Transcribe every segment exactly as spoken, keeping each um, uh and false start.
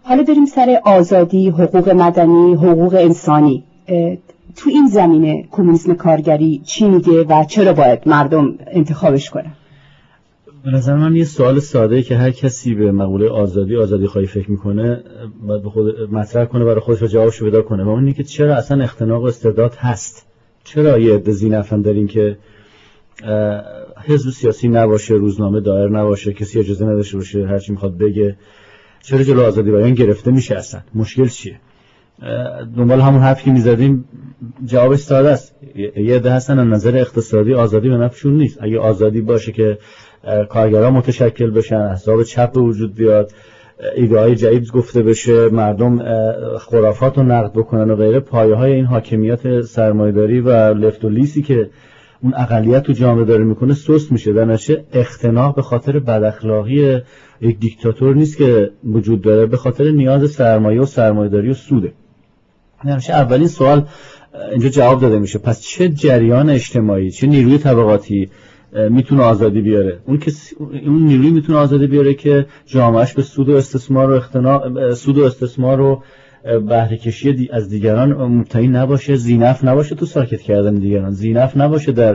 حالا بریم سر آزادی، حقوق مدنی، حقوق انسانی. تو این زمینه کمونیسم کارگری چی میگه و چرا باید مردم انتخابش کنن؟ به نظر من یه سوال ساده که هر کسی به مقوله آزادی آزادی خواهی فکر میکنه باید به خود مطرح کنه، برای خودش جوابشو پیدا کنه. و اون اینه که چرا اصلا اختناق و استبداد هست؟ چرا یه عده ذی‌نفعن داریم که حزب سیاسی نباشه، روزنامه دایر نباشه، کسی اجازه نداشته باشه هر چی میخواد بگه؟ چرا جلو آزادی بیان گرفته میشه؟ اصلا مشکل چیه؟ دنبال همون حرفی که میزدیم جوابش ساده است. یه عده هستن از نظر اقتصادی آزادی به نفعشون نیست. اگه آزادی باشه که کارگرها متشکل بشن، احزاب چپ به وجود بیاد، ایده‌های جدید گفته بشه، مردم خرافات رو نقد بکنن و غیره، پایه‌های این حاکمیت سرمایه‌داری و لفت و لیسی که اون اقلیت تو جامعه داره میکنه سست میشه. در نتیجه اختناق به خاطر بداخلاقی یک دیکتاتور نیست که وجود داره، به خاطر نیاز سرمایه و سرمایه‌داری و سوده. در نتیجه اولین سوال اینجا جواب داده میشه، پس چه جریان اجتماعی، چه نیروی طبقاتی میتونه آزادی بیاره؟ اون که اون نیروی میتونه آزادی بیاره که جامعهش به سود و استثمار و اختناق سود و استثمار و بهره کشی دی از دیگران مبتنی نباشه، ذی‌نفع نباشه تو ساکت کردن دیگران، ذی‌نفع نباشه در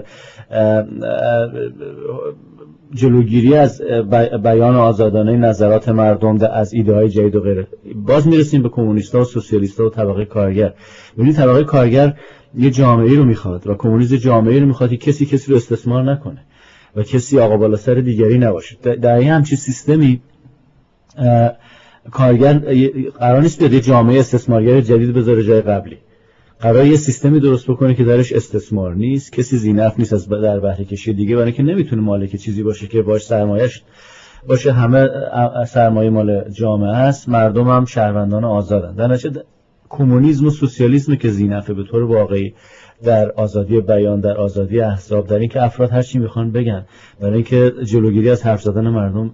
جلوگیری از بیان آزادانه نظرات مردم از ایده های جدید و غیره. باز میرسیم به کمونیستا و سوسیالیستا و طبقه کارگر. یعنی طبقه کارگر یه جامعه‌ای رو میخواد و کمونیسم جامعه‌ای رو میخواد که کسی کسی رو استثمار نکنه و کسی آقا بالا سر دیگری نباشه. در این همچین سیستمی کارگر قرار نیست بیاد یه جامعه استثمارگر جدید بذاره جای قبلی. قرار یه سیستمی درست بکنه که درش استثمار نیست، کسی ذی‌نفع نیست از در بهره کشی دیگه، برای اینکه نمیتونه مالک چیزی باشه که باش سرمایه‌اش باشه، همه سرمایه مال جامعه است، مردم هم شهروندان آزادن. در نتیجه کمونیسم و سوسیالیسم که ذی‌نفع به طور واقعی در آزادی بیان، در آزادی احزاب، در اینکه افراد هر چی میخوان بگن، برای اینکه جلوگیری از حرف زدن مردم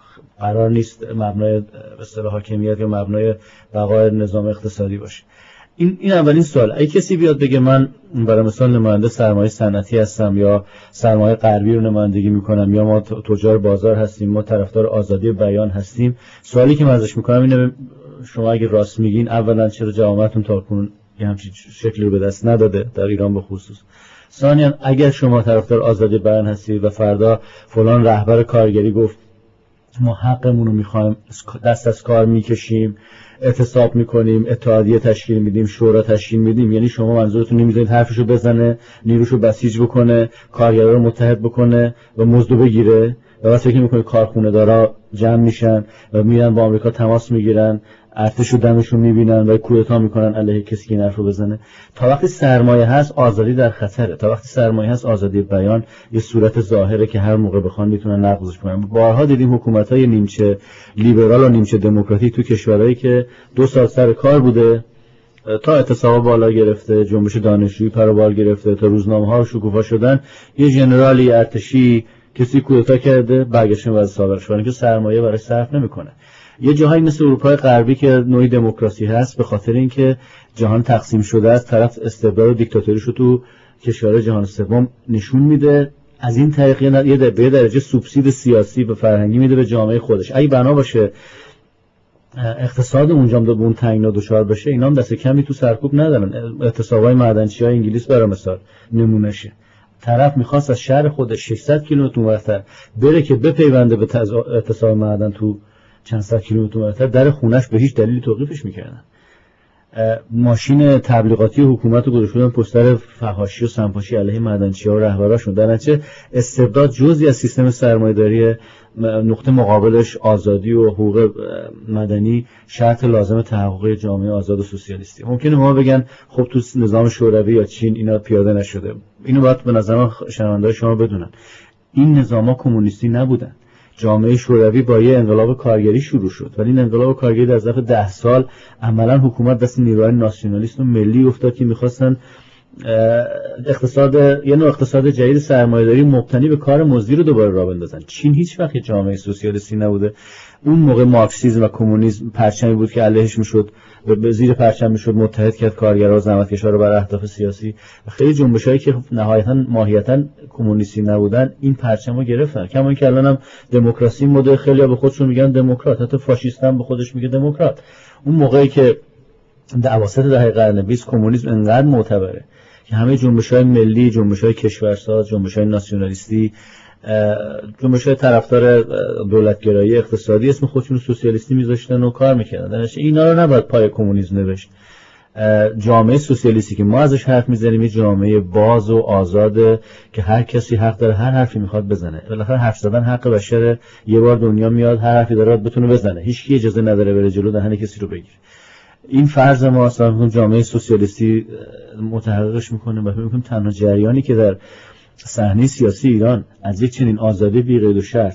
قرار نیست مبنای به اصطلاح حاکمیت یا مبنای بقای نظام اقتصادی باشه. این این اولین سوال. اگه کسی بیاد بگه من برای مثال نماینده سرمایه صنعتی هستم یا سرمایه غربی رو نمایندگی میکنم یا ما تجار بازار هستیم، ما طرفدار آزادی بیان هستیم، سوالی که من ازش میکنم اینه شما اگه راست میگین اولا چرا جوامعتون تاکنون یه همچین شکلی رو به دست نداده در ایران به خصوص؟ ثانیاً اگر شما طرفدار آزادی بیان هستید و فردا فلان رهبر کارگری گفت ما حقمون رو میخوایم، دست از کار میکشیم، اعتصاب میکنیم، اتحادیه تشکیل میدیم، شورا تشکیل میدیم، یعنی شما منظورتون نمیذارید حرفشو بزنه، نیروشو بسیج بکنه، کارگرا رو متحد بکنه و مزدو بگیره و بعد فکر میکنید کارخونه دارا جمع میشن و میرن با آمریکا تماس میگیرن، ارتشو دمشون میبینن و کودتا میکنن علیه کسی که این حرفو بزنه؟ تا وقتی سرمایه هست آزادی در خطره. تا وقتی سرمایه هست آزادی بیان یه صورت ظاهره که هر موقع بخوان میتونن نقضش کنن. بارها دیدیم حکومت‌های نیمچه لیبرال و نیمچه دموکراتیک تو کشورهایی که دو سال سر کار بوده تا اعتصاب بالا گرفته، جنبش دانشجویی پر و بال گرفته، تا روزنامه‌ها شکوفا شدن، یه ژنرالی ارتشی کسی کودتا کرده برگشتن وضع سابقش، برای اینکه سرمایه براش صرف نمیکنه. یه جاهایی مثل اروپای غربی که نوعی دموکراسی هست، به خاطر اینکه جهان تقسیم شده است، طرف استبداد و دیکتاتوریش رو تو کشورهای جهان سوم نشون میده، از این طریق یه به درجه سوبسید سیاسی و فرهنگی میده به جامعه خودش. اگه بنا باشه اقتصاد اونجا به اون تنگنا دچار بشه، اینا هم دست کمی تو سرکوب ندارن. اعتصابای معدنچی‌های انگلیس برای مثال نمونهشه. طرف میخواست از شهر خودش ششصد کیلومتر اونورتر بره که بپیونده به اعتصاب معدن تو چند صد کیلومتر اونورتر، در خونش به هیچ دلیلی توقیفش میکردن. ماشین تبلیغاتی حکومت رو گذاشتن پستر فحاشی و سمپاشی علیه معدنچی‌ها و رهبراشون. در نتیجه استبداد جزئی از سیستم سرمایه‌داری، نقطه مقابلش آزادی و حقوق مدنی شرط لازم تحقق جامعه آزاد و سوسیالیستی. ممکنه ما بگن خب تو نظام شوروی یا چین اینا پیاده نشده. اینو باید به نظر من شنونده‌های شما بدونن. این نظام‌ها کمونیستی نبودن. جامعه شوروی با یه انقلاب کارگری شروع شد، ولی این انقلاب کارگری در ظرف ده سال عملاً حکومت دست نیروهای ناسیونالیست و ملی افتاد که می‌خواستن اقتصاد یه نوع اقتصاد جدید سرمایه‌داری مبتنی به کار مزدی رو دوباره راه بندازن. چین هیچ وقت جامعه سوسیالیستی نبوده اون موقع مارکسیسم و کمونیسم پرچمی بود که علیهش میشد، به زیر پرچم میشد متحد کرد کارگرها و زحمتکشا رو بر اهداف سیاسی. خیلی جنبشایی که نهایتا ماهیتا کمونیستی نبودن این پرچمو گرفتن. کما اینکه الانم دموکراسی مد خیلی‌ها به خودشون میگن دموکرات، حتی فاشیست هم به خودش میگه دموکرات. اون موقعی که در اواسط دهه قرن بیست کمونیسم انقدر معتبره که همه جنبش‌های ملی، جنبش‌های کشورساز، جنبش‌های ناسیونالیستی، جنبش‌های طرفدار دولتگرایی اقتصادی اسم خودشون سوسیالیستی میذاشتن و کار میکردن. در نتیجه اینا رو نباید پای کمونیسم نوشت. جامعه سوسیالیستی که ما ازش حرف میزنیم یه جامعه باز و آزاده که هر کسی حق داره هر حرفی میخواد بزنه. بالاخره حرف زدن حق بشره، یه بار دنیا میاد هر حرفی داره بتونه بزنه، هیچ کی اجازه نداره بره جلو دهن کسی رو بگیره. این فرض ما اصلا جامعه سوسیالیستی متحققش میکنه و فکر میکنم تنها جریانی که در صحنه سیاسی ایران از یک چنین آزادی بی قید و شرط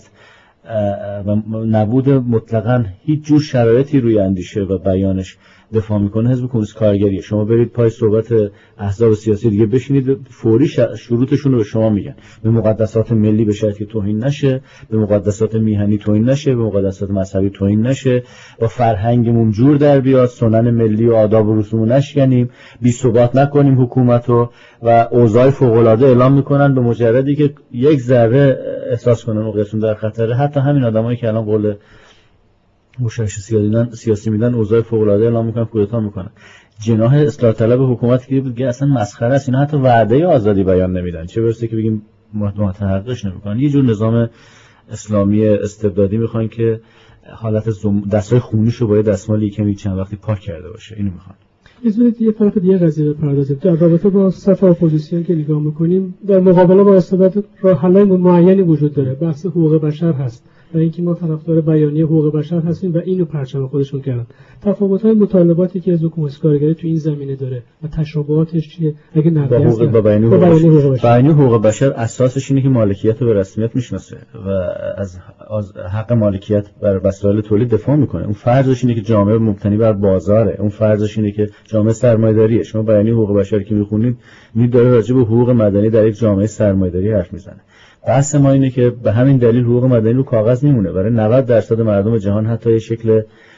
و نبود مطلقاً هیچ جور شرایطی روی اندیشه و بیانش دفاع میکنه حزب کمونیست کارگریه. شما برید پای صحبت احزاب سیاسی دیگه بشینید، فوری شروطشون رو به شما میگن. به مقدسات ملی به شرطی توهین نشه، به مقدسات میهنی توهین نشه، به مقدسات مذهبی توهین نشه، با فرهنگمون جور در بیاد، سنن ملی و آداب و رسوم نشکنیم، بی ثبات نکنیم حکومتو و اوضاع فوق العاده اعلام میکنن. به مجردی که یک ذره احساس کنن موقعیتشون در خطره، حتی همین آدمایی که الان قول مشارکت سیاسی میدن اوضاع فوق العاده اعلام میکنن، کودتا میکنن. جناح اصلاح طلب حکومت که بگه اصلا مسخره است، اینا حتی وعده آزادی بیان نمیدن، چه برسه که بگیم متحققش نمیکنن. یه جور نظام اسلامی استبدادی میخوان که حالت دستای خونیشو باید دستمالی کمی چند وقتی پاک کرده باشه. اینو میخوان. بذارید یه طرف دیگه قضیه بپردازیم. در رابطه با صف اپوزیسیون که نگاه میکنیم، در مقابله با استبداد راه حل معینی وجود داره. بحث حقوق بشر هست و اینکه ما طرفدار بیانیه حقوق بشر هستیم و اینو پرچم خودشون کردن. تفاوت‌های مطالباتی که حزب کمونیست کارگری تو این زمینه داره و تشابهاتش چیه؟ اگه نقدی با حقوق با بیانیه حقوق بشر. بیانیه حقوق بشر اساسش اینه که مالکیت رو به رسمیت میشناسه و از, از حق مالکیت بر وسایل تولید دفاع میکنه. اون فرضش اینه که جامعه مبتنی بر بازاره. اون فرضش اینه که جامعه سرمایه‌داریه. شما بیانیه حقوق بشر که میخونید می‌داره راجع به حقوق مدنی در یک جامعه سرمایه‌داری حرف میزنه. بحث ما اینه که به همین دلیل حقوق مدنی رو کاغذ میمونه. برای نود درصد مردم جهان حتی یه شکل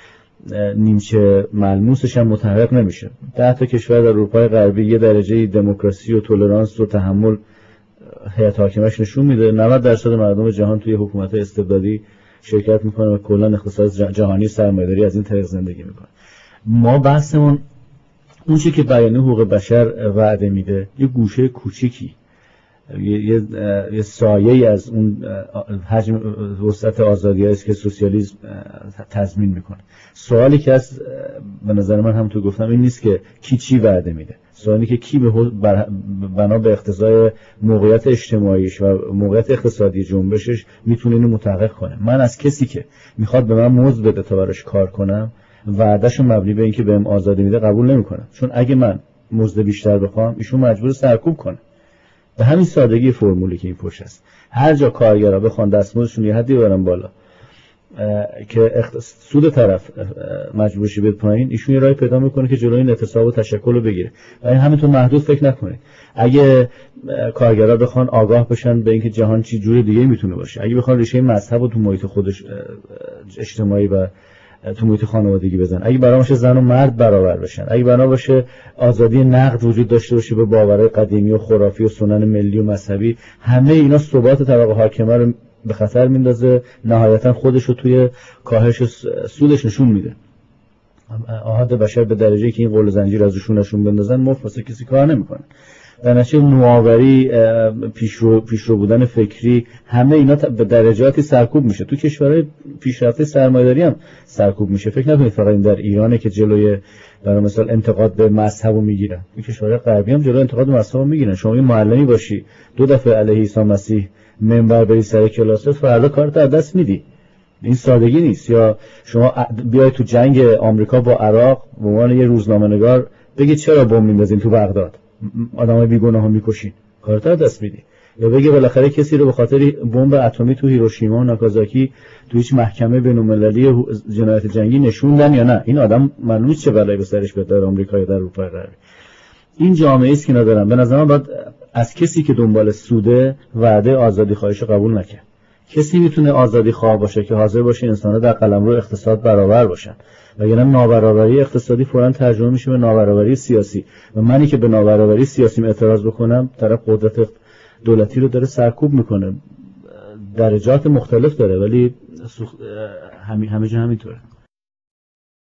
نیمچه ملموسش هم متحقق نمیشه. ده تا کشور در اروپای غربی یه درجه دموکراسی و تولرانس و تحمل هیئت حاکمش نشون میده. نود درصد مردم جهان توی حکومت‌های استبدادی شرکت میکنه و کلا اقتصاد جهانی سرمایه‌داری از این طریق زندگی میکنه. ما بحثمون اون چیزی که بیانیه حقوق بشر وعده میده یه گوشه کوچیکی، یه یه, یه سایه‌ای از اون حجم وسعت آزادی است که سوسیالیسم تضمین میکنه. سوالی که از به نظر من هم تو گفتم این نیست که کی چی وعده میده، سوالی که کی به بنا به اقتضای موقعیت اجتماعیش و موقعیت اقتصادی جنبشش میتونه اینو متحقق کنه. من از کسی که میخواد به من مزد بده تا براش کار کنم وعدهشو مبنی به اینکه بهم آزادی میده قبول نمیکنم، چون اگه من مزد بیشتر بخوام ایشون مجبور سرکوب کنه. به همین سادگی فرمولی که این پشت است. هر جا کارگرها بخوان دستمزدشون یه حدی ببرن بالا که سود طرف مجبور شه بده پایین، ایشون یه راهی پیدا میکنه که جلوی این اعتصاب و تشکل رو بگیره. و این همینطور محدود فکر نکنید. اگه کارگرها بخوان آگاه بشن به اینکه جهان چی جور دیگه میتونه باشه، اگه بخوان ریشه مذهب و تو محیط خودش اجتماعی و تو محیط خانوادگی بزن، اگه برای باشه زن و مرد برابر بشن، اگه بنا باشه آزادی نقد وجود داشته باشه به باورهای قدیمی و خرافی و سنن ملی و مذهبی، همه اینا ثبات طبقه حاکمه رو به خطر میندازه، نهایتا خودش رو توی کاهش سودش نشون میده. آحاد بشر به درجه‌ای که این قول زنجیر ازشون نشون بندازن مفت کسی کار نمیکنه. در نتیجه نوآوری، پیشرو پیشرو بودن فکری، همه اینا به درجاتی سرکوب میشه. تو کشورهای پیشرفته سرمایه‌داری هم سرکوب میشه. فکر نکنید فقط این در ایرانه که جلوی برای مثال انتقاد به مذهبو میگیرن. تو کشورهای غربی هم جلوی انتقاد به مذهبو میگیرن. شما یه معلمی باشی دو دفعه علیه عیسی مسیح منبر بری سر کلاست، فردا کارت از دست میدی. این سادگی نیست. یا شما بیای تو جنگ آمریکا با عراق به عنوان یه روزنامه‌نگار بگی چرا بمب میندازین تو بغداد، آدمای بیگناهو میکشین، کارت از دست میدی. یا بگی بالاخره کسی رو به خاطر بمب اتمی تو هیروشیما و ناگازاکی تو هیچ محکمه بین‌المللی جنایت جنگی نشوندن یا نه، این آدم معلومه چه بلایی به سرش بیاد در آمریکا یا در اروپا غربی. این جامعه است که ندارم. به نظر من باید از کسی که دنبال سوده وعده آزادی خواهیشو قبول نکنه. کسی میتونه آزادی خواه باشه که حاضر باشه انسان‌ها در قلمرو اقتصاد برابر باشن، وگرنه نابرابری اقتصادی فوراً ترجمه میشه به نابرابری سیاسی و منی که به نابرابری سیاسی اعتراض بکنم طرف قدرت دولتی رو داره سرکوب میکنه. درجات مختلف داره ولی همه همه جا همینطوره.